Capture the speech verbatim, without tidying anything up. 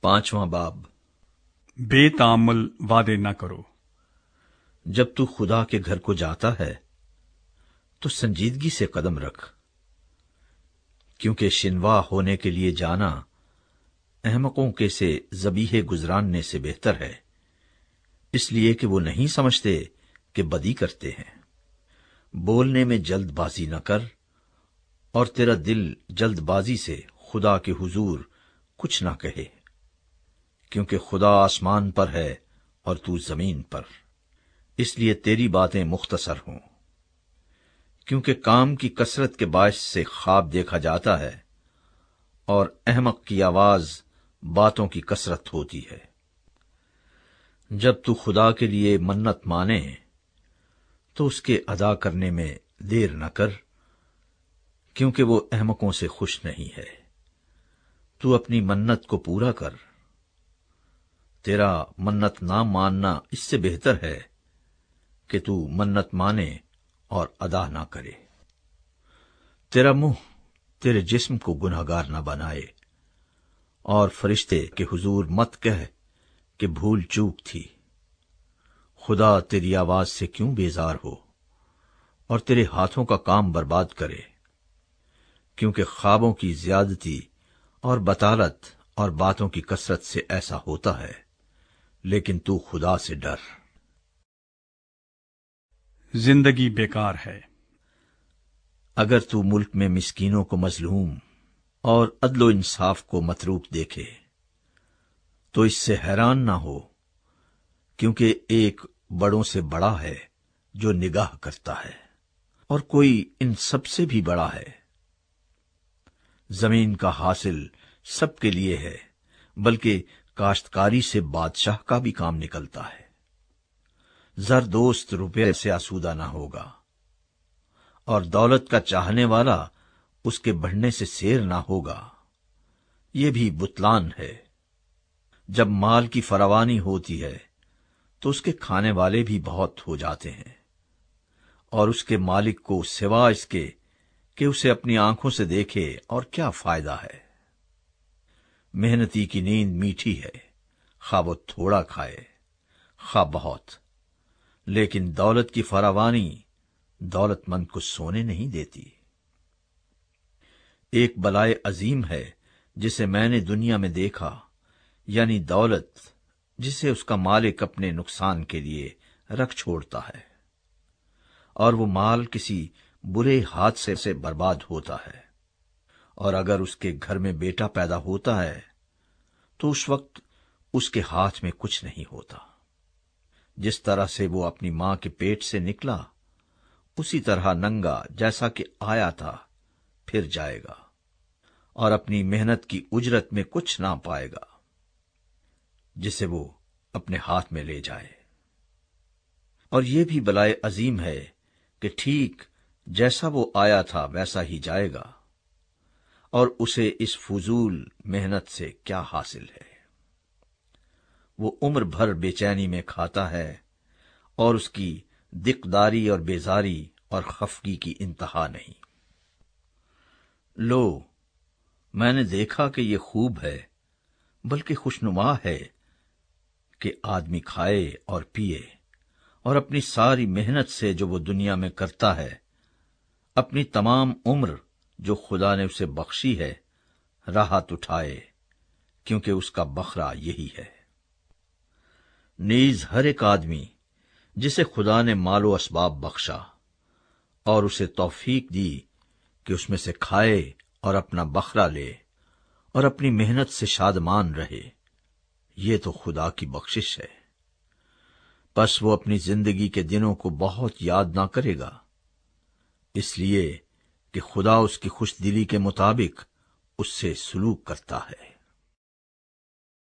پانچواں باب۔ بے تعامل وعدے نہ کرو۔ جب تو خدا کے گھر کو جاتا ہے تو سنجیدگی سے قدم رکھ، کیونکہ شنوا ہونے کے لیے جانا احمقوں کے سے ذبیحے گزراننے سے بہتر ہے، اس لیے کہ وہ نہیں سمجھتے کہ بدی کرتے ہیں۔ بولنے میں جلد بازی نہ کر، اور تیرا دل جلد بازی سے خدا کے حضور کچھ نہ کہے، کیونکہ خدا آسمان پر ہے اور تو زمین پر، اس لیے تیری باتیں مختصر ہوں۔ کیونکہ کام کی کثرت کے باعث سے خواب دیکھا جاتا ہے، اور احمق کی آواز باتوں کی کثرت ہوتی ہے۔ جب تو خدا کے لیے منت مانے تو اس کے ادا کرنے میں دیر نہ کر، کیونکہ وہ احمقوں سے خوش نہیں ہے۔ تو اپنی منت کو پورا کر، تیرا منت نہ ماننا اس سے بہتر ہے کہ تو منت مانے اور ادا نہ کرے۔ تیرا منہ تیرے جسم کو گناہگار نہ بنائے، اور فرشتے کے حضور مت کہہ کہ بھول چوک تھی۔ خدا تیری آواز سے کیوں بیزار ہو اور تیرے ہاتھوں کا کام برباد کرے، کیونکہ خوابوں کی زیادتی اور بطالت اور باتوں کی کثرت سے ایسا ہوتا ہے، لیکن تو خدا سے ڈر۔ زندگی بیکار ہے۔ اگر تو ملک میں مسکینوں کو مظلوم اور عدل و انصاف کو متروک دیکھے تو اس سے حیران نہ ہو، کیونکہ ایک بڑوں سے بڑا ہے جو نگاہ کرتا ہے، اور کوئی ان سب سے بھی بڑا ہے۔ زمین کا حاصل سب کے لیے ہے، بلکہ کاشتکاری سے بادشاہ کا بھی کام نکلتا ہے۔ زر دوست روپے سے آسودہ نہ ہوگا، اور دولت کا چاہنے والا اس کے بڑھنے سے سیر نہ ہوگا۔ یہ بھی بتلان ہے۔ جب مال کی فراوانی ہوتی ہے تو اس کے کھانے والے بھی بہت ہو جاتے ہیں، اور اس کے مالک کو سوا اس کے کہ اسے اپنی آنکھوں سے دیکھے اور کیا فائدہ ہے۔ محنتی کی نیند میٹھی ہے، خواہ وہ تھوڑا کھائے خواہ بہت، لیکن دولت کی فراوانی دولت مند کو سونے نہیں دیتی۔ ایک بلائے عظیم ہے جسے میں نے دنیا میں دیکھا، یعنی دولت جسے اس کا مالک اپنے نقصان کے لیے رکھ چھوڑتا ہے، اور وہ مال کسی برے حادثے سے برباد ہوتا ہے۔ اور اگر اس کے گھر میں بیٹا پیدا ہوتا ہے تو اس وقت اس کے ہاتھ میں کچھ نہیں ہوتا۔ جس طرح سے وہ اپنی ماں کے پیٹ سے نکلا، اسی طرح ننگا جیسا کہ آیا تھا پھر جائے گا، اور اپنی محنت کی اجرت میں کچھ نہ پائے گا جسے وہ اپنے ہاتھ میں لے جائے۔ اور یہ بھی بلائے عظیم ہے کہ ٹھیک جیسا وہ آیا تھا ویسا ہی جائے گا، اور اسے اس فضول محنت سے کیا حاصل ہے۔ وہ عمر بھر بے چینی میں کھاتا ہے، اور اس کی دقداری اور بیزاری اور خفگی کی انتہا نہیں۔ لو، میں نے دیکھا کہ یہ خوب ہے، بلکہ خوشنما ہے کہ آدمی کھائے اور پیے، اور اپنی ساری محنت سے جو وہ دنیا میں کرتا ہے، اپنی تمام عمر جو خدا نے اسے بخشی ہے راحت اٹھائے، کیونکہ اس کا بخرا یہی ہے۔ نیز ہر ایک آدمی جسے خدا نے مال و اسباب بخشا اور اسے توفیق دی کہ اس میں سے کھائے اور اپنا بخرا لے اور اپنی محنت سے شادمان رہے، یہ تو خدا کی بخشش ہے۔ پس وہ اپنی زندگی کے دنوں کو بہت یاد نہ کرے گا، اس لیے کہ خدا اس کی خوش دلی کے مطابق اس سے سلوک کرتا ہے۔